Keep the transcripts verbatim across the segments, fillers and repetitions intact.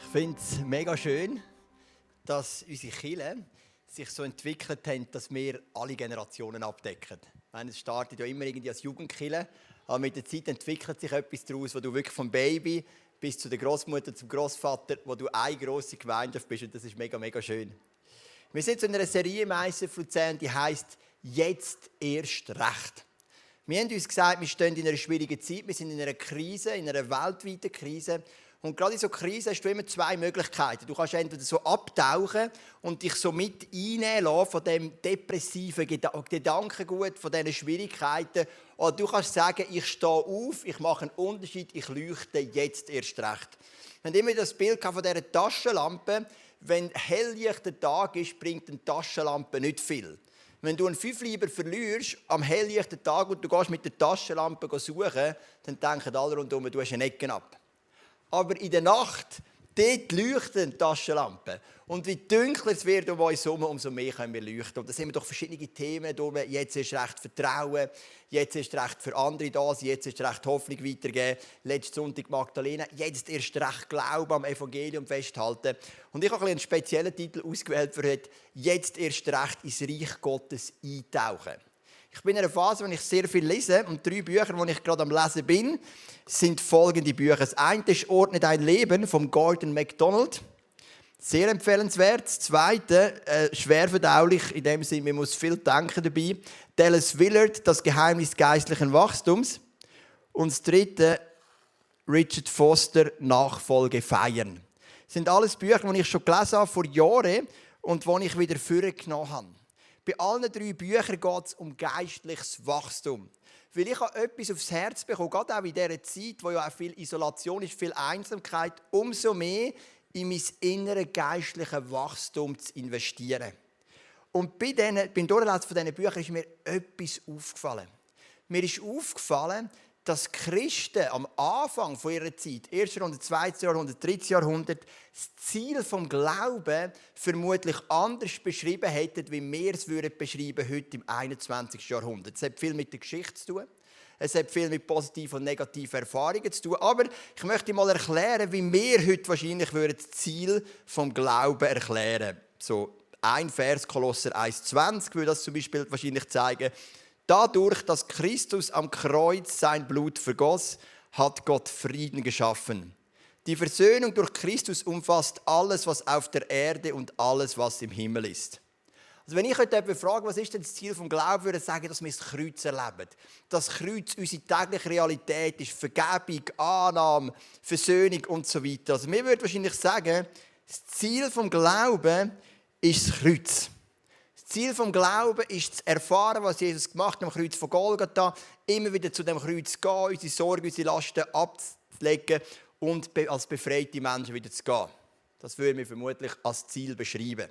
Ich finde es mega schön, dass unsere Kirche sich so entwickelt haben, dass wir alle Generationen abdecken. Ich meine, es startet ja immer irgendwie als Jugendkirche, aber mit der Zeit entwickelt sich etwas daraus, wo du wirklich vom Baby bis zu der Großmutter, zum Großvater, wo du eine grosse Gemeinschaft bist, und das ist mega, mega schön. Wir sind in einer Serie im I C F Luzern, die heisst «Jetzt erst recht». Wir haben uns gesagt, wir stehen in einer schwierigen Zeit, wir sind in einer Krise, in einer weltweiten Krise. Und gerade in so Krisen hast du immer zwei Möglichkeiten. Du kannst entweder so abtauchen und dich so mit einnehmen lassen von dem depressiven Gedankengut, von diesen Schwierigkeiten. Oder du kannst sagen, ich stehe auf, ich mache einen Unterschied, ich leuchte jetzt erst recht. Wir haben immer das Bild von dieser Taschenlampe. Wenn helllichter Tag ist, bringt eine Taschenlampe nicht viel. Wenn du einen Fünfliber verlierst am helllichten Tag und du gehst mit der Taschenlampe suchen, dann denken alle rundherum, du hast eine Ecke ab. Aber in der Nacht, dort leuchten die Taschenlampen. Und wie dunkler es wird um uns herum, umso mehr können wir leuchten. Und da sind wir doch verschiedene Themen. Jetzt ist recht Vertrauen, jetzt ist recht für andere da sein, jetzt ist recht Hoffnung weitergeben. Letzten Sonntag Magdalena, jetzt erst recht Glauben am Evangelium festhalten. Und ich habe einen speziellen Titel ausgewählt für heute, «Jetzt erst recht ins Reich Gottes eintauchen». Ich bin in einer Phase, in der ich sehr viel lese. Und drei Bücher, die ich gerade am Lesen bin, sind folgende Bücher. Das eine ist «Ordne dein Leben» von Gordon MacDonald. Sehr empfehlenswert. Das zweite, äh, schwer verdaulich, in dem Sinne, man muss viel denken dabei. Dallas Willard, «Das Geheimnis geistlichen Wachstums». Und das dritte, Richard Foster, «Nachfolge feiern». Das sind alles Bücher, die ich schon gelesen habe vor Jahren und die ich wieder vorgenommen habe. Bei allen drei Büchern geht es um geistliches Wachstum. Weil ich habe etwas aufs Herz bekommen, gerade auch in dieser Zeit, wo ja auch viel Isolation ist, viel Einsamkeit, umso mehr in mein inneres geistliches Wachstum zu investieren. Und bei denen, beim Durchlesen von diesen Büchern ist mir etwas aufgefallen. Mir ist aufgefallen, dass Christen am Anfang von ihrer Zeit, erstes Jahrhundert, zweites Jahrhundert, drittes Jahrhundert, das Ziel vom Glauben vermutlich anders beschrieben hätten, wie wir es würden beschreiben heute im einundzwanzigsten Jahrhundert. Es hat viel mit der Geschichte zu tun. Es hat viel mit positiven und negativen Erfahrungen zu tun. Aber ich möchte mal erklären, wie wir heute wahrscheinlich würden das Ziel vom Glauben erklären. So ein Vers, Kolosser eins zwanzig, würde das zum Beispiel wahrscheinlich zeigen. Dadurch, dass Christus am Kreuz sein Blut vergoss, hat Gott Frieden geschaffen. Die Versöhnung durch Christus umfasst alles, was auf der Erde und alles, was im Himmel ist. Also wenn ich heute jemanden frage, was ist denn das Ziel vom Glauben, würde ich sagen, dass wir das Kreuz erleben. Das Kreuz unsere tägliche Realität ist, Vergebung, Annahme, Versöhnung und so weiter. Also wir würden wahrscheinlich sagen, das Ziel vom Glauben ist das Kreuz. Das Ziel des Glaubens ist zu erfahren, was Jesus gemacht hat am Kreuz von Golgatha, immer wieder zu dem Kreuz zu gehen, unsere Sorgen, unsere Lasten abzulegen und als befreite Menschen wieder zu gehen. Das würden wir vermutlich als Ziel beschreiben.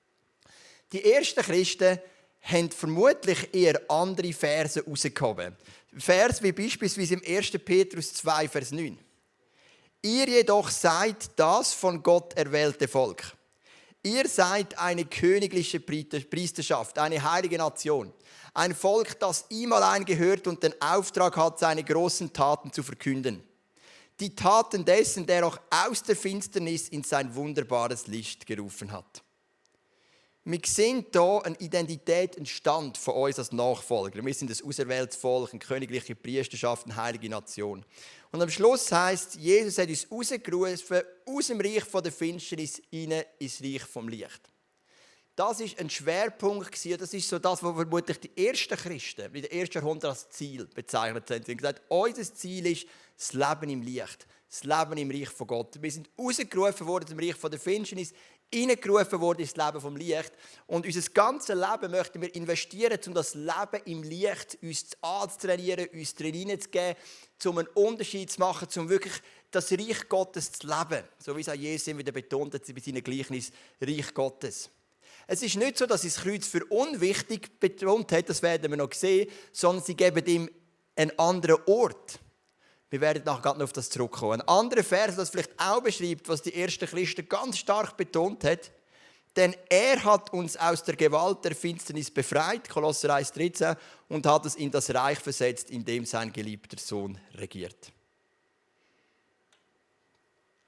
Die ersten Christen haben vermutlich eher andere Verse herausgehoben. Verse wie beispielsweise im ersten Petrus zwei, Vers neun. Ihr jedoch seid das von Gott erwählte Volk. Ihr seid eine königliche Priesterschaft, eine heilige Nation, ein Volk, das ihm allein gehört und den Auftrag hat, seine großen Taten zu verkünden. Die Taten dessen, der auch aus der Finsternis in sein wunderbares Licht gerufen hat. Wir sehen hier eine Identität entstand von uns als Nachfolger. Wir sind ein auserwähltes Volk, eine königliche Priesterschaft, eine heilige Nation. Und am Schluss heisst, Jesus hat uns rausgerufen aus dem Reich der Finsternis hinein ins Reich vom Licht. Das war ein Schwerpunkt. Das ist so das, was vermutlich die ersten Christen in den ersten Jahrhunderten als Ziel bezeichnet haben. Sie haben gesagt, unser Ziel ist das Leben im Licht, das Leben im Reich von Gott. Wir sind rausgerufen worden aus dem Reich der Finsternis, hineingerufen worden ins Leben vom Licht. Und unser ganzes Leben möchten wir investieren, um das Leben im Licht uns anzutrainieren, uns drin zu geben, um einen Unterschied zu machen, um wirklich das Reich Gottes zu leben. So wie es auch Jesus immer wieder betont hat bei seinem Gleichnis Reich Gottes. Es ist nicht so, dass sie das Kreuz für unwichtig betont hat, das werden wir noch sehen, sondern sie geben ihm einen anderen Ort. Wir werden nachher noch auf das zurückkommen. Ein anderer Vers, das vielleicht auch beschreibt, was die ersten Christen ganz stark betont hat. Denn er hat uns aus der Gewalt der Finsternis befreit, Kolosser eins dreizehn, und hat es in das Reich versetzt, in dem sein geliebter Sohn regiert.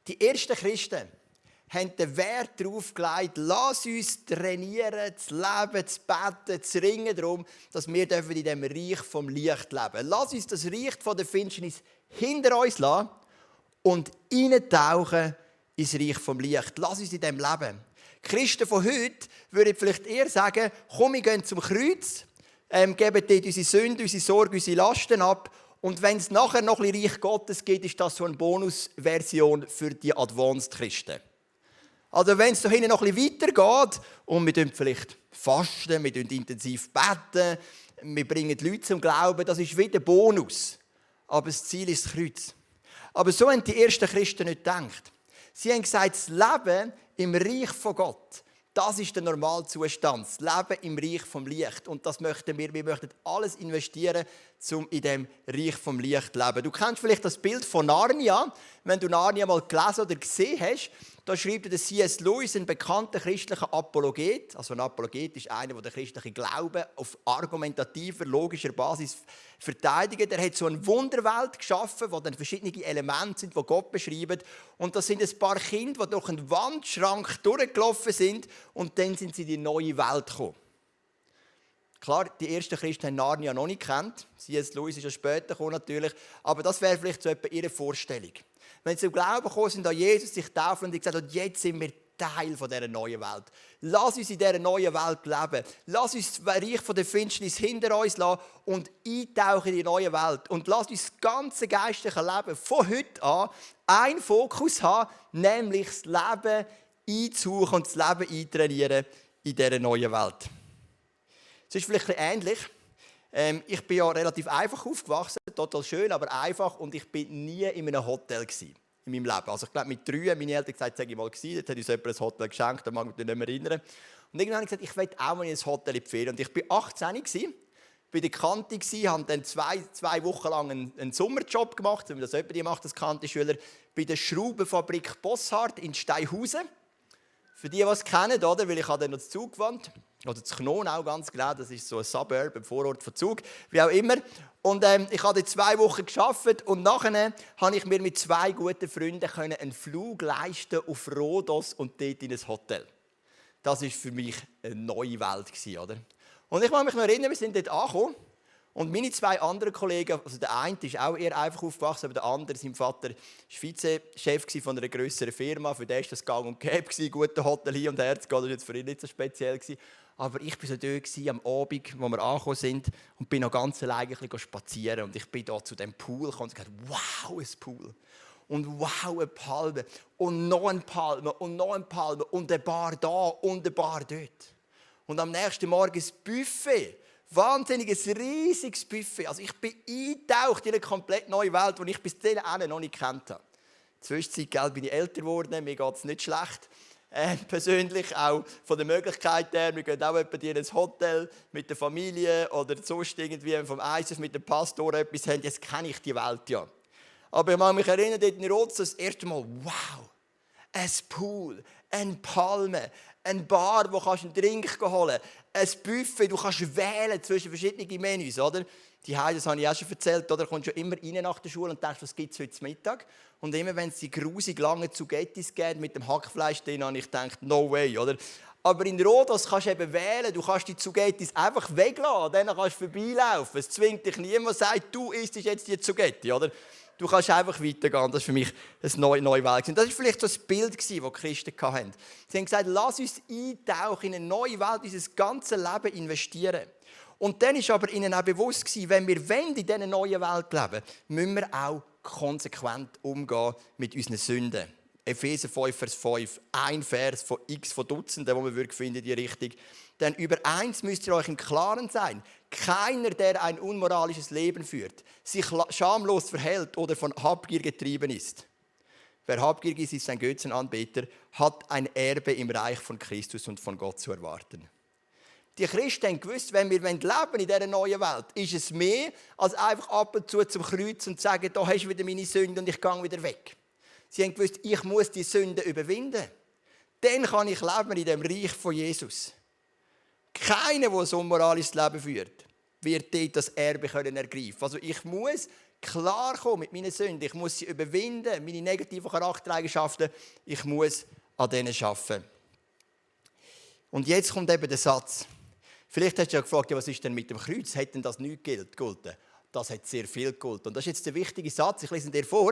Die ersten Christen haben den Wert darauf gelegt, lass uns trainieren, zu leben, zu beten, zu ringen darum, dass wir in diesem Reich vom Licht leben dürfen. Lass uns das Reich von der Finsternis hinter uns lassen und eintauchen ins Reich vom Licht. Lass uns in dem leben. Die Christen von heute würden vielleicht eher sagen, komm, wir gehen zum Kreuz, ähm, geben dort unsere Sünden, unsere Sorgen, unsere Lasten ab. Und wenn es nachher noch ein bisschen Reich Gottes gibt, ist das so eine Bonusversion für die Advanced Christen. Also wenn es da hinten noch ein bisschen weitergeht und wir fasten vielleicht fasten, wir intensiv beten, wir bringen die Leute zum Glauben, das ist wieder Bonus. Aber das Ziel ist das Kreuz. Aber so haben die ersten Christen nicht gedacht. Sie haben gesagt, das Leben im Reich von Gott, das ist der Normalzustand. Das Leben im Reich vom Licht. Und das möchten wir. Wir möchten alles investieren, um in diesem Reich vom Licht zu leben. Du kennst vielleicht das Bild von Narnia. Wenn du Narnia mal gelesen oder gesehen hast, da schreibt der C S Lewis, ein bekannter christlicher Apologet. Also ein Apologet ist einer, der den christlichen Glauben auf argumentativer, logischer Basis verteidigt. Er hat so eine Wunderwelt geschaffen, wo dann verschiedene Elemente sind, die Gott beschreibt. Und das sind ein paar Kinder, die durch einen Wandschrank durchgelaufen sind und dann sind sie in die neue Welt gekommen. Klar, die ersten Christen haben Narnia noch nicht gekannt. C S Lewis ist ja später gekommen, natürlich. Aber das wäre vielleicht so etwa ihre Vorstellung. Wenn sie zum Glauben gekommen sind an Jesus, sich taufen und gesagt haben, jetzt sind wir Teil von dieser neuen Welt. Lass uns in dieser neuen Welt leben. Lass uns das Reich von der Finsternis hinter uns lassen und eintauchen in die neue Welt. Und lass uns das ganze geistliche Leben von heute an einen Fokus haben, nämlich das Leben einzusuchen und das Leben eintrainieren in dieser neuen Welt. Es ist vielleicht ein bisschen ähnlich. Ähm, ich bin ja relativ einfach aufgewachsen, total schön, aber einfach. Und ich bin nie in einem Hotel gewesen, in meinem Leben. Also ich glaube, mit drei haben meine Eltern gesagt, sag ich mal gewesen. Jetzt hat uns jemand ein Hotel geschenkt, da mag ich mich nicht mehr erinnern. Und irgendwann habe ich gesagt, ich will auch mal in ein Hotel in die Ferien. Und ich war achtzehn gewesen, bei der Kante gewesen, habe dann zwei, zwei Wochen lang einen, einen Sommerjob gemacht, wie das jemand macht als Kantenschüler, bei der Schraubenfabrik Bosshardt in Steinhausen. Für die, die es kennen, oder? Weil ich habe dann noch zu Zug gewohnt. Oder zu Knon auch ganz genau. Das ist so ein Suburb, ein Vorort von Zug. Wie auch immer. Und ähm, ich habe dort zwei Wochen gearbeitet. Und nachher konnte ich mir mit zwei guten Freunden einen Flug leisten auf Rhodos und dort in ein Hotel. Das war für mich eine neue Welt, oder? Und ich kann mich noch erinnern, wir sind dort angekommen. Und meine zwei anderen Kollegen, also der eine ist auch eher einfach aufgewachsen, aber der andere, sein Vater, war Vizechef von einer grösseren Firma. Für den war das gang und gäbe, ein gutes Hotel hin und her zu gehen. Das war jetzt für ihn nicht so speziell. Aber ich war so dort am Abend, wo wir angekommen sind, und bin noch ganz alleine spazieren. Und ich bin da zu diesem Pool gekommen und gesagt, wow, ein Pool. Und wow, eine Palme. Und noch eine Palme und noch eine Palme. Und eine Bar da und eine Bar dort. Und am nächsten Morgen ein Buffet. Wahnsinniges, riesiges Buffet. Also ich bin eingetaucht in eine komplett neue Welt, die ich bis dahin noch nicht gekannt habe. In der Zwischenzeit gell, bin ich älter geworden, mir geht es nicht schlecht. Äh, persönlich auch von der Möglichkeit her, wir gehen auch in ein Hotel mit der Familie oder sonst irgendwie vom I S F mit dem Pastor etwas haben. Jetzt kenne ich die Welt ja. Aber ich kann mich erinnern, dort in Rhodos das erste Mal, wow, ein Pool, eine Palme, eine Bar, wo du einen Drink holen kannst, ein Buffet, du kannst wählen zwischen verschiedenen Menüs, oder? Die Heide, das habe ich auch schon erzählt, oder? Du kommst schon immer rein nach der Schule und denkst, was gibt es heute Mittag? Und immer wenn es die grusig langen Zugettis gibt mit dem Hackfleisch drin, habe ich gedacht, no way, oder? Aber in Rhodos kannst du eben wählen, du kannst die Zugettis einfach weglassen, dann kannst du vorbeilaufen. Es zwingt dich niemand, sagt, du isst jetzt die Zugetti, oder? Du kannst einfach weitergehen. Das war für mich eine neue, neue Welt. Das war vielleicht so das Bild, das die Christen hatten. Sie haben gesagt, lass uns eintauchen in eine neue Welt, unser ganzes Leben investieren. Und dann war aber ihnen auch bewusst, wenn wir in dieser neuen Welt leben, müssen wir auch konsequent umgehen mit unseren Sünden. Epheser fünf, Vers fünf, ein Vers von x von Dutzenden, wo man wirklich finden in die Richtung. Denn über eins müsst ihr euch im Klaren sein. Keiner, der ein unmoralisches Leben führt, sich schamlos verhält oder von Habgier getrieben ist. Wer habgierig ist, ist ein Götzenanbeter, hat ein Erbe im Reich von Christus und von Gott zu erwarten. Die Christen haben gewusst, wenn wir leben in dieser neuen Welt, ist es mehr, als einfach ab und zu zum Kreuz und zu sagen, da hast du wieder meine Sünde und ich gehe wieder weg. Sie haben gewusst, ich muss die Sünde überwinden. Dann kann ich leben in dem Reich von Jesus. Keiner, der ein unmoralisches Leben führt, wird dort das Erbe ergreifen können. Also ich muss klarkommen mit meinen Sünden. Ich muss sie überwinden, meine negativen Charaktereigenschaften. Ich muss an denen arbeiten. Und jetzt kommt eben der Satz. Vielleicht hast du ja gefragt, ja, was ist denn mit dem Kreuz? Hat denn das nicht gegolten? Das hat sehr viel gegolten. Und das ist jetzt der wichtige Satz. Ich lese ihn dir vor.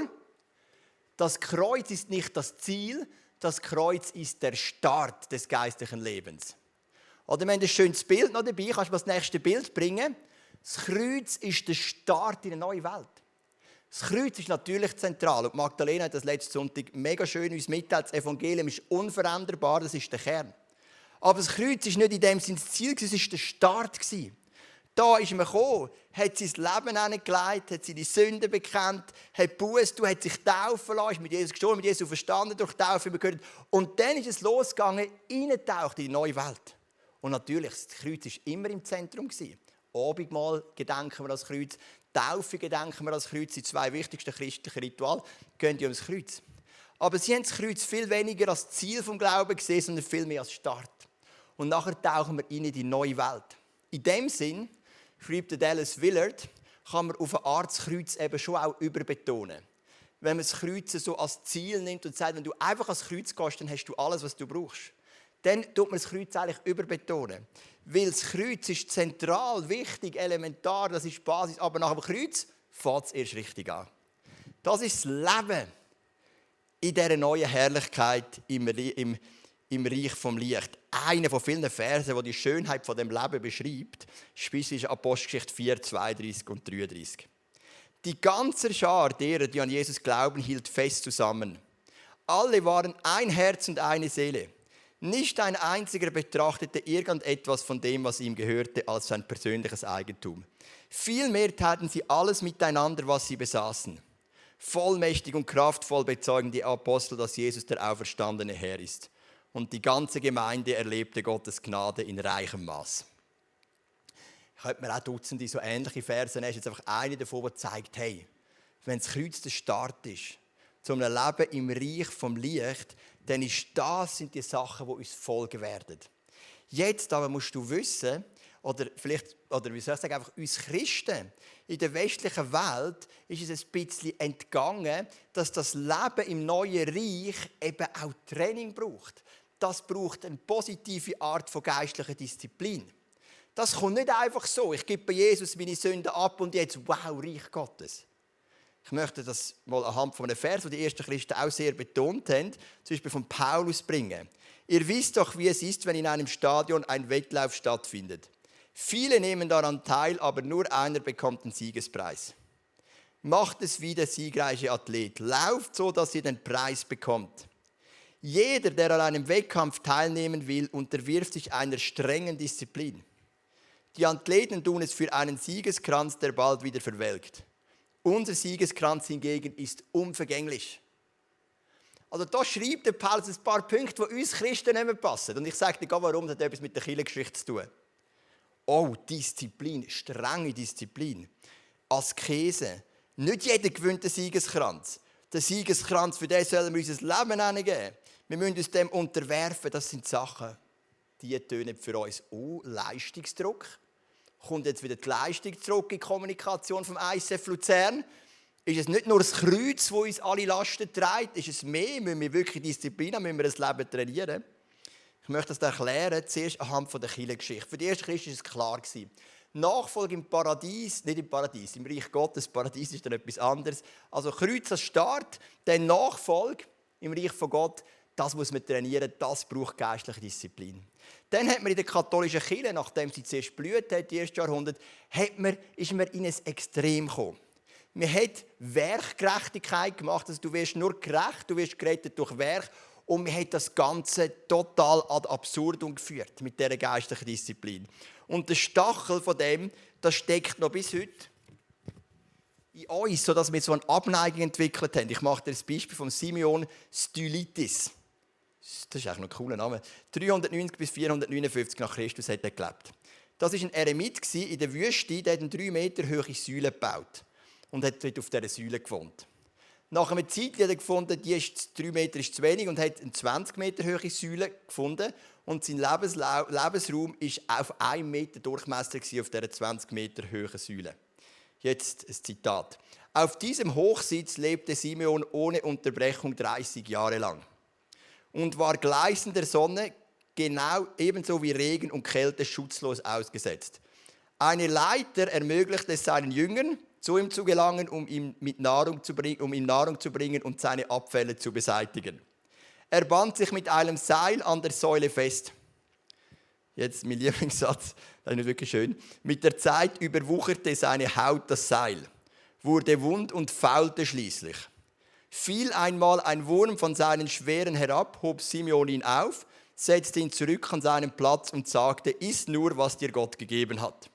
Das Kreuz ist nicht das Ziel, das Kreuz ist der Start des geistlichen Lebens. Oder wir haben ein schönes Bild noch dabei. Kannst du mal das nächste Bild bringen? Das Kreuz ist der Start in eine neue Welt. Das Kreuz ist natürlich zentral. Und Magdalena hat das letzten Sonntag mega schön uns mitteilt. Das Evangelium ist unveränderbar, das ist der Kern. Aber das Kreuz ist nicht in dem Sinne das Ziel, es war der Start. Da ist man gekommen, hat sein Leben hineingelegt, hat seine Sünden bekannt, hat Buße, du hat sich taufen lassen, ist mit Jesus gestorben, mit Jesus verstanden durch Taufe. Und dann ist es losgegangen, reintaucht in die neue Welt. Und natürlich, das Kreuz war immer im Zentrum. Abendmahl gedenken wir an das Kreuz, Taufe gedenken wir an das Kreuz, die zwei wichtigsten christlichen Rituale gehen ja ums Kreuz. Aber sie haben das Kreuz viel weniger als Ziel des Glaubens gesehen, sondern viel mehr als Start. Und nachher tauchen wir in die neue Welt. In dem Sinn, schreibt der Dallas Willard, kann man auf eine Art das Kreuz eben schon auch überbetonen. Wenn man das Kreuz so als Ziel nimmt und sagt, wenn du einfach ans Kreuz gehst, dann hast du alles, was du brauchst. Dann tut man das Kreuz eigentlich überbetonen. Weil das Kreuz ist zentral, wichtig, elementar, das ist die Basis. Aber nach dem Kreuz fängt es erst richtig an. Das ist das Leben in dieser neuen Herrlichkeit im, im, im Reich vom Licht. Einer von vielen Versen, der die Schönheit von dem Leben beschreibt, ist Apostelgeschichte vier, zweiunddreißig und dreiunddreißig. Die ganze Schar derer, die an Jesus glauben, hielt fest zusammen. Alle waren ein Herz und eine Seele. Nicht ein einziger betrachtete irgendetwas von dem, was ihm gehörte, als sein persönliches Eigentum. Vielmehr taten sie alles miteinander, was sie besaßen. Vollmächtig und kraftvoll bezeugen die Apostel, dass Jesus der auferstandene Herr ist. Und die ganze Gemeinde erlebte Gottes Gnade in reichem Maß. Ich könnte mir auch Dutzende so ähnliche Verse nehmen. Jetzt einfach eine davon, die zeigt, hey, wenn das Kreuz der Start ist, zu einem Leben im Reich vom Licht, dann ist das sind die Sachen, die uns folgen werden. Jetzt aber musst du wissen, oder vielleicht, oder wie soll ich sagen, einfach uns Christen in der westlichen Welt ist es ein bisschen entgangen, dass das Leben im neuen Reich eben auch Training braucht. Das braucht eine positive Art von geistlicher Disziplin. Das kommt nicht einfach so. Ich gebe bei Jesus meine Sünden ab und jetzt, wow, Reich Gottes. Ich möchte das mal anhand von einem Vers, den die ersten Christen auch sehr betont haben, zum Beispiel von Paulus bringen. Ihr wisst doch, wie es ist, wenn in einem Stadion ein Wettlauf stattfindet. Viele nehmen daran teil, aber nur einer bekommt den Siegespreis. Macht es wie der siegreiche Athlet. Lauft so, dass ihr den Preis bekommt. Jeder, der an einem Wettkampf teilnehmen will, unterwirft sich einer strengen Disziplin. Die Athleten tun es für einen Siegeskranz, der bald wieder verwelkt. Unser Siegeskranz hingegen ist unvergänglich. Also da schreibt der Paulus ein paar Punkte, die uns Christen nicht mehr passen. Und ich sage dir, warum, das hat etwas mit der Kirchengeschichte zu tun. Oh, Disziplin, strenge Disziplin. Askese. Nicht jeder gewinnt den Siegeskranz. Den Siegeskranz, für den sollen wir unser Leben hingeben. Wir müssen uns dem unterwerfen. Das sind Sachen, die tönen für uns. Oh, Leistungsdruck. Kommt jetzt wieder die Leistung zurück in die Kommunikation vom I C F Luzern? Ist es nicht nur das Kreuz, das uns alle Lasten trägt? Ist es mehr? Müssen wir wirklich Disziplin haben? Müssen wir das Leben trainieren? Ich möchte das erklären, zuerst anhand der Kirchengeschichte. Für die ersten Christen war es klar. Nachfolge im Paradies, nicht im Paradies, im Reich Gottes, Paradies ist dann etwas anderes. Also Kreuz als Start, dann Nachfolge im Reich von Gott, das muss man trainieren, das braucht geistliche Disziplin. Dann hat man in der katholischen Kirche, nachdem sie zuerst blüht hat, die ersten Jahrhundert, hat man, ist man in ein Extrem gekommen. Man hat Werkgerechtigkeit gemacht, also du wirst nur gerecht, du wirst gerettet durch Werk. Und man hat das Ganze total ad absurdum geführt mit dieser geistlichen Disziplin. Und der Stachel von dem, das steckt noch bis heute in uns, sodass wir so eine Abneigung entwickelt haben. Ich mache dir das Beispiel von Simeon Stylitis. Das ist eigentlich noch ein cooler Name. dreihundertneunzig bis vierhundertneunundfünfzig nach Christus hat er gelebt. Das war ein Eremit in der Wüste, der hat eine drei Meter hohe Säule gebaut und hat dort auf dieser Säule gewohnt. Nach einer Zeit hat er gefunden, die ist drei Meter ist zu wenig und hat eine zwanzig Meter hohe Säule gefunden. Und sein Lebensla- Lebensraum war auf einem Meter Durchmesser auf dieser zwanzig Meter hohen Säule. Jetzt ein Zitat. Auf diesem Hochsitz lebte Simeon ohne Unterbrechung dreißig Jahre lang und war gleißender Sonne, genau ebenso wie Regen und Kälte, schutzlos ausgesetzt. Eine Leiter ermöglichte es seinen Jüngern, zu ihm zu gelangen, um ihm, mit Nahrung zu bringen, um ihm Nahrung zu bringen und seine Abfälle zu beseitigen. Er band sich mit einem Seil an der Säule fest. Jetzt mein Lieblingssatz, das ist nicht wirklich schön. Mit der Zeit überwucherte seine Haut das Seil, wurde wund und faulte schließlich. Fiel einmal ein Wurm von seinen Schweren herab, hob Simeon ihn auf, setzte ihn zurück an seinen Platz und sagte, iss nur, was dir Gott gegeben hat.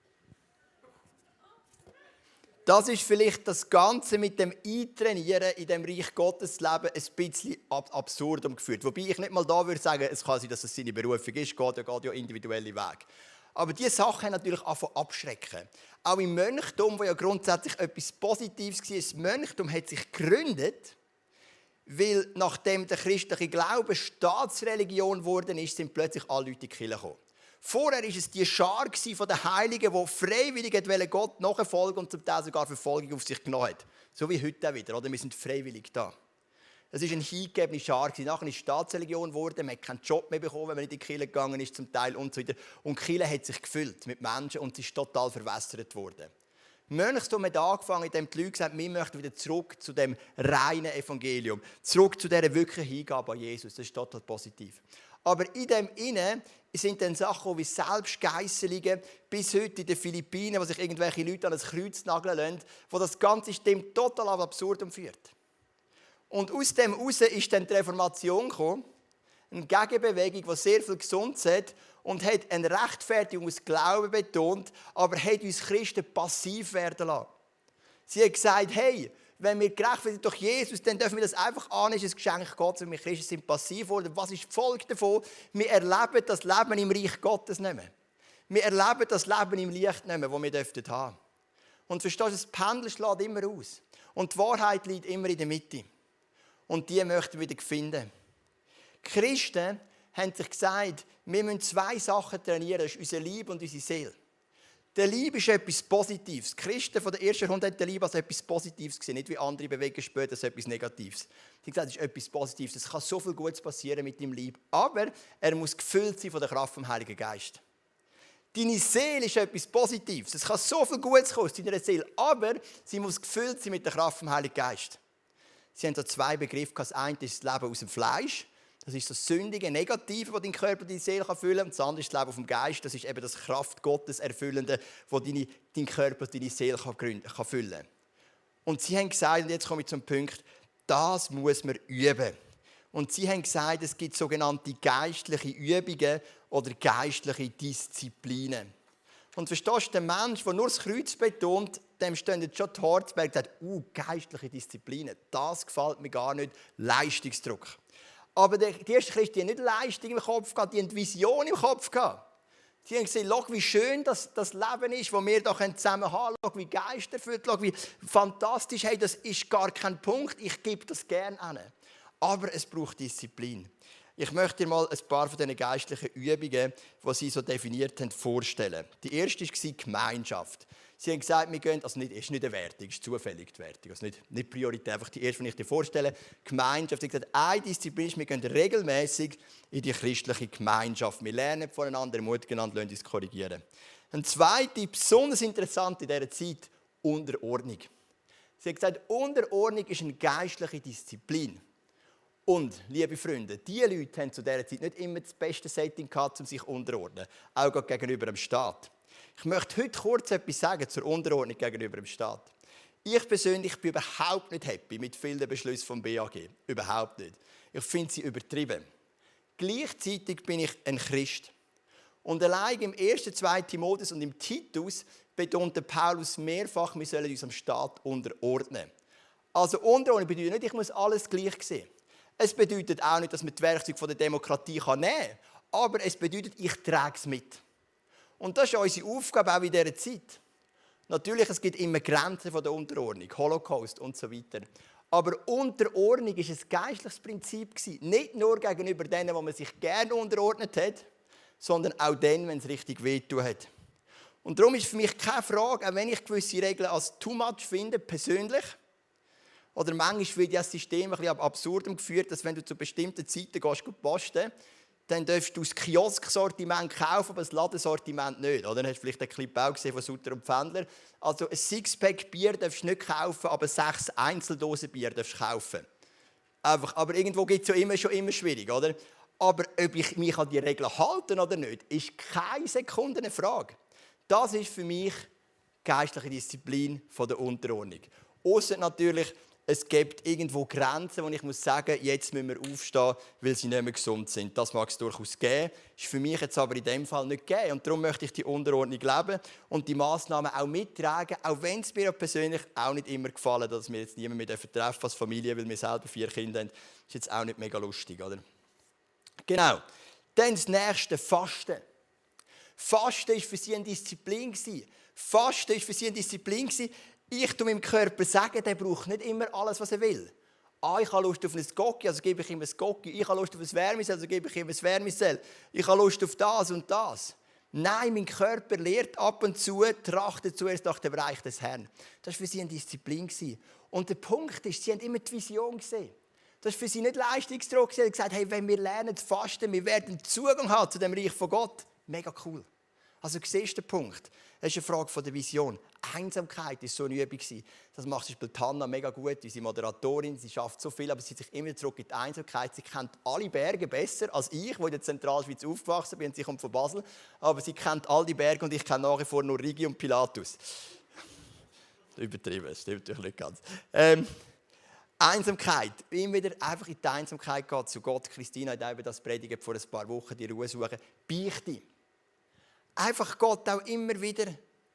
Das ist vielleicht das Ganze mit dem Eintrainieren in dem Reich Gottes Leben ein bisschen absurd umgeführt. Wobei ich nicht mal da würde sagen, es kann sein, dass es seine Berufung ist, geht ja, geht ja individuelle Wege. Aber diese Sachen haben natürlich angefangen abschrecken. Auch im Mönchtum, wo ja grundsätzlich etwas Positives war, das Mönchtum hat sich gegründet, weil nachdem der christliche Glaube Staatsreligion geworden ist, sind plötzlich alle Leute in die Kirche gekommen. Vorher war es die Schar der Heiligen, die freiwillig Gott nachfolgen und zum Teil sogar Verfolgung auf sich genommen hat. So wie heute auch wieder, oder? Wir sind freiwillig da. Es war eine hingegebene Schar. Nachher ist es Staatsreligion geworden, man hat keinen Job mehr bekommen, wenn man in die Kirche gegangen ist, zum Teil und so weiter. Und die Kirche hat sich gefüllt mit Menschen und sie ist total verwässert worden. Mönchstum hat angefangen, indem die Leute gesagt haben, wir möchten wieder zurück zu dem reinen Evangelium. Zurück zu dieser wirklichen Hingabe an Jesus. Das ist total positiv. Aber in dem Innen sind dann Sachen wie Selbstgeisselungen, bis heute in den Philippinen, wo sich irgendwelche Leute an ein Kreuz nageln lassen, wo das ganze System total auf Absurdum führt. Und aus dem heraus ist dann die Reformation gekommen, eine Gegenbewegung, die sehr viel gesund hat und hat eine Rechtfertigung aus Glauben betont, aber hat uns Christen passiv werden lassen. Sie hat gesagt, hey, wenn wir gerecht werden durch Jesus, dann dürfen wir das einfach annehmen, es ist ein Geschenk Gottes, und wir Christen sind passiv geworden. Was ist die Folge davon? Wir erleben das Leben im Reich Gottes nicht mehr. Wir erleben das Leben im Licht nicht mehr, das wir dürften haben. Und verstehst du, das Pendel schlägt immer aus. Und die Wahrheit liegt immer in der Mitte. Und die möchten wir wieder finden. Die Christen haben sich gesagt, wir müssen zwei Sachen trainieren, das ist unsere Liebe und unsere Seele. Der Liebe ist etwas Positives. Die Christen von der ersten Runde haben die Liebe als etwas Positives gesehen, nicht wie andere bewegen später als etwas Negatives. Sie haben gesagt, es ist etwas Positives. Es kann so viel Gutes passieren mit dem Lieb, aber er muss gefüllt sein von der Kraft vom Heiligen Geist. Deine Seele ist etwas Positives. Es kann so viel Gutes kommen aus deiner Seele, aber sie muss gefüllt sein mit der Kraft vom Heiligen Geist. Sie haben so zwei Begriffe. Das eine ist das Leben aus dem Fleisch. Das ist das Sündige, Negative, das dein Körper und deine Seele füllen kann. Und das andere ist das Leben auf dem Geist. Das ist eben das Kraft Gottes Erfüllende, das deine, dein Körper und deine Seele kann, kann füllen kann. Und sie haben gesagt, und jetzt komme ich zum Punkt, das muss man üben. Und sie haben gesagt, es gibt sogenannte geistliche Übungen oder geistliche Disziplinen. Und verstehst du, der Mensch, der nur das Kreuz betont, dem stehen jetzt schon die Harzberge und sagt, uh, geistliche Disziplinen, das gefällt mir gar nicht, Leistungsdruck. Aber die ersten Christen hatten nicht Leistung im Kopf, die hatten eine Vision im Kopf. Sie haben gesehen, schau, wie schön das, das Leben ist, das wir hier zusammen haben. Schau, wie geisterfüllt, schau, wie fantastisch. Hey, das ist gar kein Punkt, ich gebe das gerne an. Aber es braucht Disziplin. Ich möchte dir mal ein paar von diesen geistlichen Übungen, die sie so definiert haben, vorstellen. Die erste war Gemeinschaft. Sie haben gesagt, wir gehen, also nicht, ist nicht eine Wertung, es ist zufällig die Wertung, also nicht, nicht Priorität, einfach die erste, die ich dir vorstelle. Gemeinschaft. Sie haben gesagt, eine Disziplin ist, wir gehen regelmäßig in die christliche Gemeinschaft. Wir lernen voneinander, ermutigen einander, lassen uns korrigieren. Eine zweite, besonders interessant in dieser Zeit, Unterordnung. Sie haben gesagt, Unterordnung ist eine geistliche Disziplin. Und, liebe Freunde, diese Leute haben zu dieser Zeit nicht immer das beste Setting gehabt, um sich unterordnen, auch gegenüber dem Staat. Ich möchte heute kurz etwas sagen zur Unterordnung gegenüber dem Staat. Ich persönlich bin überhaupt nicht happy mit vielen Beschlüssen vom B A G. Überhaupt nicht. Ich finde sie übertrieben. Gleichzeitig bin ich ein Christ. Und allein im ersten, zweiten Timotheus und im Titus betonte Paulus mehrfach, wir sollen uns dem Staat unterordnen. Also Unterordnung bedeutet nicht, ich muss alles gleich sehen. Es bedeutet auch nicht, dass man die Werkzeuge der Demokratie nehmen kann, aber es bedeutet, ich trage es mit. Und das ist unsere Aufgabe auch in dieser Zeit. Natürlich, es gibt immer Grenzen von der Unterordnung, Holocaust und so weiter. Aber Unterordnung war ein geistliches Prinzip. Nicht nur gegenüber denen, wo man sich gerne unterordnet hat, sondern auch denen, wenn es richtig wehtun hat. Und darum ist für mich keine Frage, auch wenn ich gewisse Regeln als too much finde, persönlich, oder manchmal wird ja das System ein bisschen ab absurdum geführt, dass wenn du zu bestimmten Zeiten gehst, posten, dann darfst du das Kiosk-Sortiment kaufen, aber das Ladensortiment nicht. Oder? Dann hast du vielleicht einen Clip auch gesehen von Sutter und Pfändler. Also ein Sixpack Bier darfst du nicht kaufen, aber sechs Einzeldosen Bier darfst du kaufen. Einfach, aber irgendwo gibt es ja immer, schon immer schwierig, oder? Aber ob ich mich an die Regeln halte oder nicht, ist keine Sekunde eine Frage. Das ist für mich geistliche Disziplin von der Unterordnung. Ausser natürlich, es gibt irgendwo Grenzen, wo ich muss sagen, jetzt müssen wir aufstehen, weil sie nicht mehr gesund sind. Das mag es durchaus geben, ist für mich jetzt aber in dem Fall nicht gegeben. Und darum möchte ich die Unterordnung leben und die Massnahmen auch mittragen, auch wenn es mir persönlich auch nicht immer gefallen, dass wir jetzt niemanden mehr treffen als Familie, weil wir selber vier Kinder haben. Das ist jetzt auch nicht mega lustig, oder? Genau. Dann das nächste, Fasten. Fasten war für sie eine Disziplin. Fasten war für sie eine Disziplin. Ich tue meinem Körper sagen, der braucht nicht immer alles, was er will. Ah, ich habe Lust auf ein Gocki, also gebe ich ihm ein Gocki. Ich habe Lust auf ein Wärmesell, also gebe ich ihm ein Wärmesell. Ich habe Lust auf das und das. Nein, mein Körper lehrt ab und zu, trachtet zuerst nach dem Reich des Herrn. Das war für sie eine Disziplin. Und der Punkt ist, sie haben immer die Vision gesehen. Das war für sie nicht Leistungsdruck. Sie haben gesagt, hey, wenn wir lernen zu fasten, wir werden Zugang haben zu dem Reich von Gott. Mega cool. Also, siehst du den Punkt? Das ist eine Frage von der Vision. Einsamkeit war so eine Übung. Das macht zum Beispiel Tanna mega gut, unsere Moderatorin. Sie schafft so viel, aber sie zieht sich immer zurück in die Einsamkeit. Sie kennt alle Berge besser als ich, der in der Zentralschweiz aufgewachsen bin. Sie kommt von Basel. Aber sie kennt all die Berge und ich kenne nach wie vor nur Rigi und Pilatus. Übertrieben, das stimmt natürlich nicht ganz. Ähm, Einsamkeit. Immer wieder einfach in die Einsamkeit gehen, zu Gott. Christina hat eben das predigt vor ein paar Wochen, die Ruhe suchen. Beichte. Einfach Gott auch immer wieder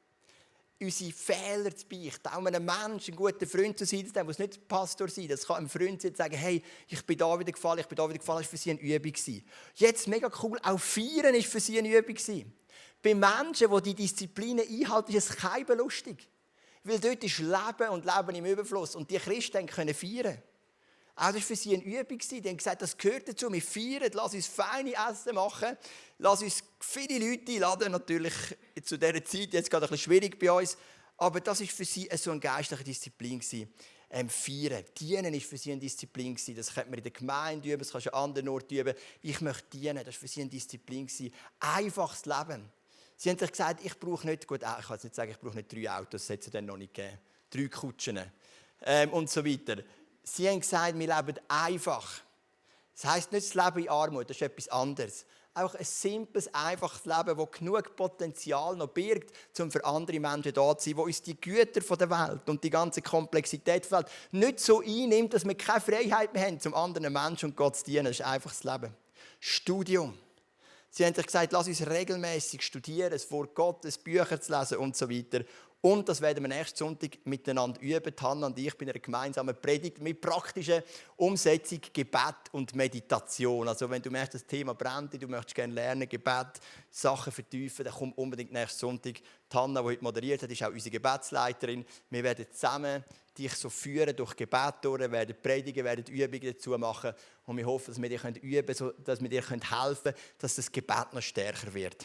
unsere Fehler zu beichten. Auch einem Menschen, ein guter Freund zu sein, der muss nicht Pastor sein. Das kann ein Freund sein und sagen, hey, ich bin da wieder gefallen, ich bin da wieder gefallen. Das war für sie eine Übung. Jetzt mega cool, auch Feiern war für sie eine Übung. Bei Menschen, die die Disziplinen einhalten, ist es keine lustig. Weil dort ist Leben und Leben im Überfluss. Und die Christen können feiern. Auch das war für sie eine Übung. Die haben gesagt, das gehört dazu. Wir feiern, lass uns feine Essen machen. Lass uns viele Leute einladen. Natürlich zu dieser Zeit, jetzt gerade ein bisschen schwierig bei uns. Aber das war für sie so eine geistliche Disziplin. Ähm, feiern. Dienen war für sie eine Disziplin. Das könnte man in der Gemeinde üben, das kannst du an anderen Orten üben. Ich möchte dienen, das war für sie eine Disziplin. Einfaches Leben. Sie haben sich gesagt, ich brauche nicht, gut, ich kann jetzt nicht sagen, ich brauche nicht drei Autos, das hat es dann noch nicht gegeben. Drei Kutschen ähm, und so weiter. Sie haben gesagt, wir leben einfach. Das heisst nicht das Leben in Armut, das ist etwas anderes. Auch ein simples, einfaches Leben, das genug Potenzial noch birgt, um für andere Menschen da zu sein, das uns die Güter der Welt und die ganze Komplexität der Welt nicht so einnimmt, dass wir keine Freiheit mehr haben, um anderen Menschen und Gott zu dienen. Das ist einfach das Leben. Studium. Sie haben sich gesagt, lass uns regelmäßig studieren, das Wort Gottes, Bücher zu lesen und so weiter. Und das werden wir nächsten Sonntag miteinander üben. Hanna und ich bei einer gemeinsamen Predigt mit praktischer Umsetzung, Gebet und Meditation. Also wenn du merkst, das Thema brennt, du möchtest gerne lernen, Gebet, Sachen vertiefen, dann komm unbedingt nächsten Sonntag. Die Hanna, die heute moderiert hat, ist auch unsere Gebetsleiterin. Wir werden zusammen dich so führen durch Gebet durch, werden predigen, werden Übungen dazu machen. Und wir hoffen, dass wir dir üben können, dass wir dir helfen können, dass das Gebet noch stärker wird.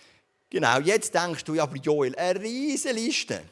Genau, jetzt denkst du, ja, aber Joel, eine riesige Liste.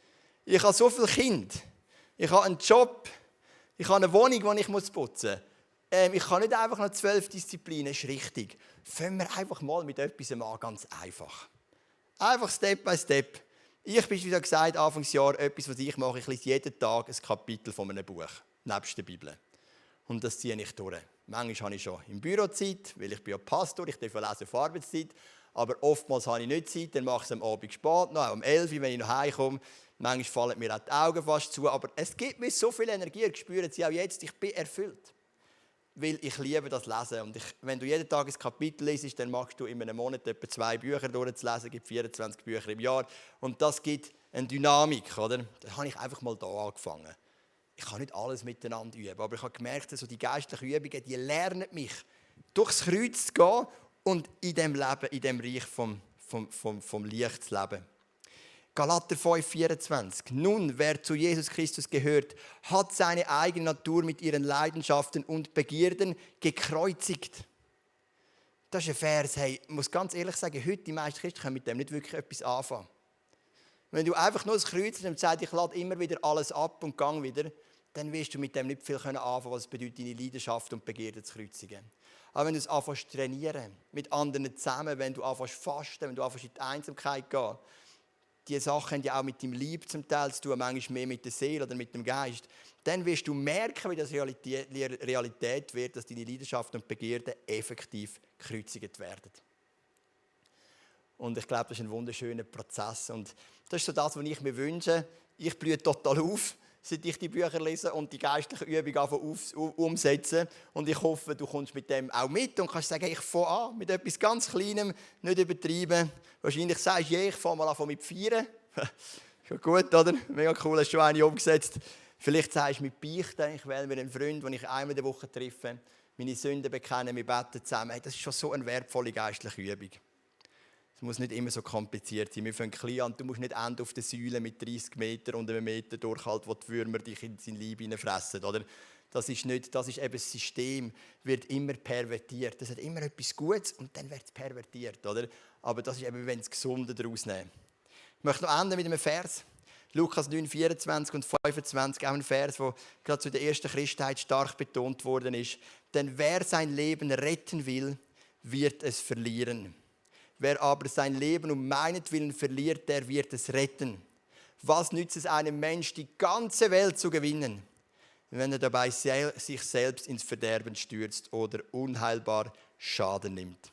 Ich habe so viele Kinder. Ich habe einen Job. Ich habe eine Wohnung, die ich putzen muss. Ähm, ich kann nicht einfach noch zwölf Disziplinen. Das ist richtig. Fangen wir einfach mal mit etwas an, ganz einfach. Einfach Step by Step. Ich bin, wie gesagt, Anfangsjahr etwas, was ich mache. Ich lese jeden Tag ein Kapitel von einem Buch, nebst der Bibel. Und das ziehe ich durch. Manchmal habe ich schon im Büro Zeit, weil ich bin ja Pastor, ich darf lesen auf Arbeitszeit. Aber oftmals habe ich nicht Zeit, dann mache ich es am Abend spät, noch, um elf Uhr, wenn ich noch heimkomme. Manchmal fallen mir auch die Augen fast zu, aber es gibt mir so viel Energie, ich spüre sie auch jetzt, ich bin erfüllt. Weil ich liebe das Lesen. Und ich, wenn du jeden Tag ein Kapitel liest, dann magst du in einem Monat etwa zwei Bücher durchzulesen, es gibt vierundzwanzig Bücher im Jahr. Und das gibt eine Dynamik, oder? Da habe ich einfach mal hier angefangen. Ich kann nicht alles miteinander üben, aber ich habe gemerkt, dass so die geistlichen Übungen, die lernen mich, durchs Kreuz zu gehen, und in diesem Leben, in diesem Reich vom, vom, vom, vom Licht zu leben. Galater fünf, vierundzwanzig. Nun, wer zu Jesus Christus gehört, hat seine eigene Natur mit ihren Leidenschaften und Begierden gekreuzigt. Das ist ein Vers, hey, ich muss ganz ehrlich sagen, heute die meisten Christen können mit dem nicht wirklich etwas anfangen. Wenn du einfach nur das Kreuz nimmst und sagst, ich lade immer wieder alles ab und gang wieder, dann wirst du mit dem nicht viel anfangen können, was es bedeutet, deine Leidenschaft und Begierde zu kreuzigen. Aber wenn du es anfängst zu trainieren, mit anderen zusammen, wenn du anfängst zu fasten, wenn du anfängst in die Einsamkeit zu gehen, diese Sachen haben ja auch mit dem Leib zum Teil zu tun, manchmal mehr mit der Seele oder mit dem Geist, dann wirst du merken, wie das Realität, Realität wird, dass deine Leidenschaft und Begierde effektiv gekreuzigt werden. Und ich glaube, das ist ein wunderschöner Prozess. Und das ist so das, was ich mir wünsche. Ich blühe total auf, seit ich die Bücher lese und die geistlichen Übungen umsetze. Und ich hoffe, du kommst mit dem auch mit und kannst sagen, ich fange an mit etwas ganz Kleinem, nicht übertreiben. Wahrscheinlich sagst du, ja, ich fange mal an mit Feiern. Schon gut, oder? Mega cool, hast du schon eine umgesetzt. Vielleicht sagst du mit Beichten, ich wähle mir einen Freund, den ich einmal in der Woche treffe, meine Sünden bekennen, wir beten zusammen. Hey, das ist schon so eine wertvolle geistliche Übung. Es muss nicht immer so kompliziert sein. Wir fangen klein an. Du musst nicht enden auf der Säule mit dreißig Metern und einem Meter Durchhalt, wo die Würmer dich in sein Leib hineinfressen. Oder? Das ist nicht, das ist eben das System, wird immer pervertiert. Das hat immer etwas Gutes und dann wird es pervertiert. Oder? Aber das ist eben, wenn es Gesunde daraus nehmen. Ich möchte noch enden mit einem Vers. Lukas neun, vierundzwanzig und fünfundzwanzig, auch ein Vers, der gerade zu der ersten Christenheit stark betont worden ist. Denn wer sein Leben retten will, wird es verlieren. Wer aber sein Leben um meinetwillen verliert, der wird es retten. Was nützt es einem Menschen, die ganze Welt zu gewinnen, wenn er dabei sich selbst ins Verderben stürzt oder unheilbar Schaden nimmt?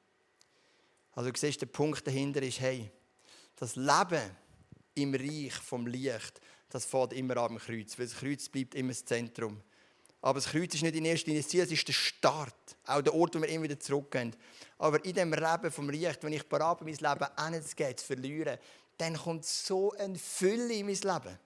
Also du siehst, der Punkt dahinter ist, hey, das Leben im Reich vom Licht, das fängt immer am Kreuz, weil das Kreuz bleibt immer das Zentrum. Aber das Kreuz ist nicht in erster Linie das Ziel, es ist der Start, auch der Ort, wo wir immer wieder zurückgehen. Aber in dem Leben vom Licht, wenn ich bereit bin, mein Leben hinzugehen, zu verlieren, dann kommt so eine Fülle in mein Leben.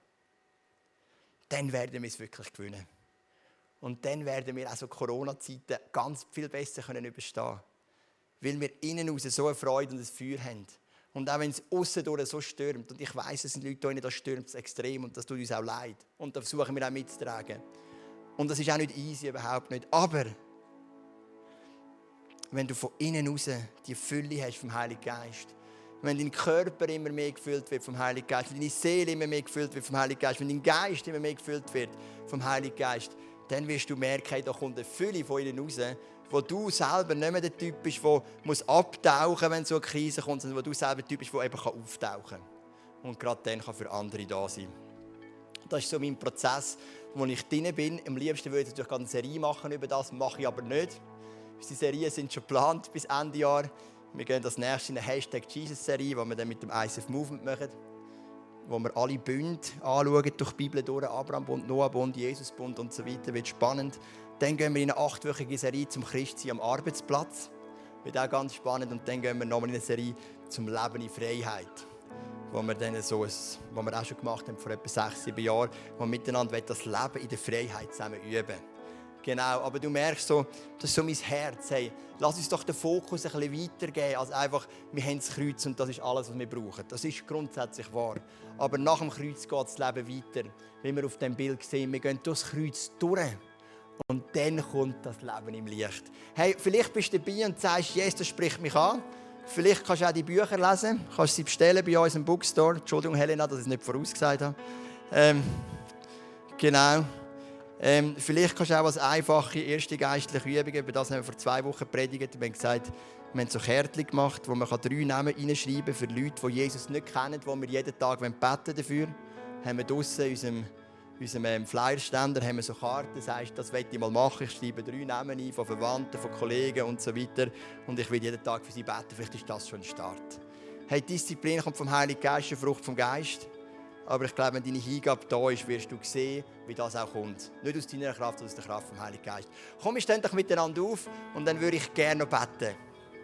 Dann werden wir es wirklich gewinnen. Und dann werden wir auch so Corona-Zeiten ganz viel besser können überstehen. Weil wir innen raus so eine Freude und ein Feuer haben. Und auch wenn es aussen durch so stürmt, und ich weiss, es sind Leute, die das stürmt extrem und das tut uns auch leid. Und da versuchen wir auch mitzutragen. Und das ist auch nicht easy, überhaupt nicht. Aber wenn du von innen raus die Fülle hast vom Heiligen Geist, wenn dein Körper immer mehr gefüllt wird vom Heiligen Geist, wenn deine Seele immer mehr gefüllt wird vom Heiligen Geist, wenn dein Geist immer mehr gefüllt wird vom Heiligen Geist, dann wirst du merken, da kommt eine Fülle von innen raus, wo du selber nicht mehr der Typ bist, der muss abtauchen muss, wenn so eine Krise kommt, sondern wo du selber der Typ bist, der eben auftauchen kann. Und gerade dann kann für andere da sein. Das ist so mein Prozess, wo ich drin bin. Am liebsten würde ich natürlich eine Serie machen über das, mache ich aber nicht. Unsere Serien sind schon geplant bis Ende Jahr. Wir gehen als nächstes in eine Hashtag Jesus-Serie, die wir dann mit dem I C F Movement machen. Wo wir alle Bünde anschauen, durch die Bibel durch, Abraham-Bund, Noah-Bund, Jesus-Bund und so weiter. Wird spannend. Dann gehen wir in eine achtwöchige Serie zum Christsein am Arbeitsplatz. Wird auch ganz spannend. Und dann gehen wir nochmal in eine Serie zum Leben in Freiheit. Wo wir, dann so ein, wo wir auch schon gemacht haben, vor etwa sechs, sieben Jahren, wo wir miteinander das Leben in der Freiheit zusammen üben. Genau, aber du merkst so, das ist so mein Herz. Hey, lass uns doch den Fokus ein bisschen weitergeben, als einfach, wir haben das Kreuz und das ist alles, was wir brauchen. Das ist grundsätzlich wahr. Aber nach dem Kreuz geht das Leben weiter. Wie wir auf dem Bild sehen, wir gehen durch das Kreuz durch. Und dann kommt das Leben im Licht. Hey, vielleicht bist du dabei und sagst, Jesus, das spricht mich an. Vielleicht kannst du auch die Bücher lesen. Du kannst sie bestellen bei uns im Bookstore. Entschuldigung, Helena, dass ich es nicht vorausgesagt habe. Ähm, genau. Ähm, vielleicht kannst du auch als einfache erste geistliche Übung, über das haben wir vor zwei Wochen predigt. Wir haben gesagt, wir haben so Kärtchen gemacht, wo man drei Namen reinschreiben kann für Leute, die Jesus nicht kennen, wo wir jeden Tag beten dafür. Haben wir draussen in unserem, unserem ähm, Flyerständer haben wir so Karten, das heisst, das möchte ich mal machen. Ich schreibe drei Namen ein, von Verwandten, von Kollegen und so weiter. Und ich will jeden Tag für sie beten. Vielleicht ist das schon ein Start. Hey, Disziplin kommt vom Heiligen Geist, eine Frucht vom Geist. Aber ich glaube, wenn deine Hingabe da ist, wirst du sehen, wie das auch kommt. Nicht aus deiner Kraft, sondern aus der Kraft vom Heiligen Geist. Komm, wir stehen doch miteinander auf und dann würde ich gerne noch beten.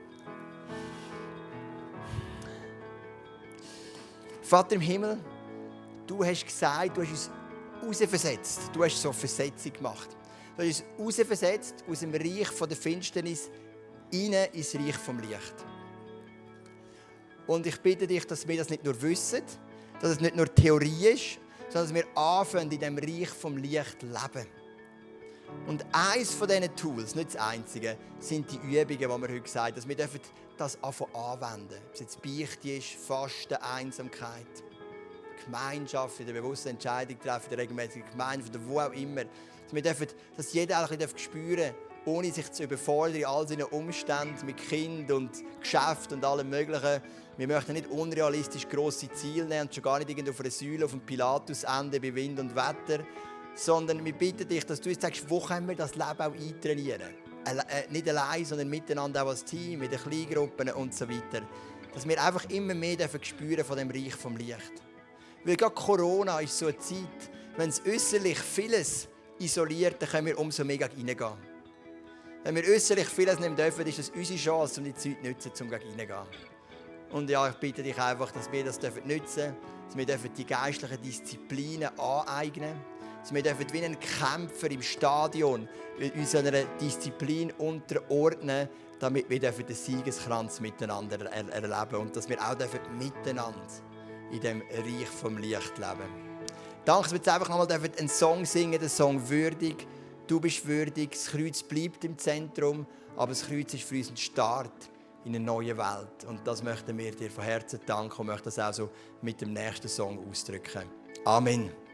Vater im Himmel, du hast gesagt, du hast uns rausversetzt. Du hast so eine Versetzung gemacht. Du hast uns rausversetzt aus dem Reich von der Finsternis rein ins Reich vom Licht. Und ich bitte dich, dass wir das nicht nur wissen, dass es nicht nur Theorie ist, sondern dass wir anfangen, in diesem Reich vom Licht zu leben. Und eines von diesen Tools, nicht das einzige, sind die Übungen, die wir heute gesagt haben, dass wir das anfangen anwenden. Ob es jetzt Beichte ist, Fasten, Einsamkeit. Gemeinschaft, in der bewussten Entscheidung treffen, in der regelmäßigen Gemeinde, oder wo auch immer. Dass, wir dürfen, dass jeder auch ein bisschen spüren darf, ohne sich zu überfordern in all seinen Umständen mit Kind und Geschäft und allem Möglichen. Wir möchten nicht unrealistisch grosse Ziele nehmen und schon gar nicht irgendwo auf einer Säule auf dem Pilatus enden bei Wind und Wetter, sondern wir bitten dich, dass du uns sagst, wo können wir das Leben auch eintrainieren? Äh, nicht allein, sondern miteinander auch als Team, in den Kleingruppen und so weiter. Dass wir einfach immer mehr dürfen spüren von dem Reich vom Licht. Weil gerade Corona ist so eine Zeit, wenn es äußerlich vieles isoliert, dann können wir umso mehr reingehen. Wenn wir äußerlich vieles nehmen dürfen, ist es unsere Chance, um die Zeit zu nutzen, um reingehen. Und ja, ich bitte dich einfach, dass wir das nutzen dürfen, dass wir die geistlichen Disziplinen aneignen dürfen, dass wir dürfen wie ein Kämpfer im Stadion unserer Disziplin unterordnen, damit wir den Siegeskranz miteinander er- erleben und dass wir auch miteinander in dem Reich vom Licht leben. Danke, dass wir jetzt einfach nochmal einen Song singen, den Song «Würdig». Du bist würdig, das Kreuz bleibt im Zentrum, aber das Kreuz ist für uns ein Start in eine neue Welt. Und das möchten wir dir von Herzen danken und möchten das auch so mit dem nächsten Song ausdrücken. Amen.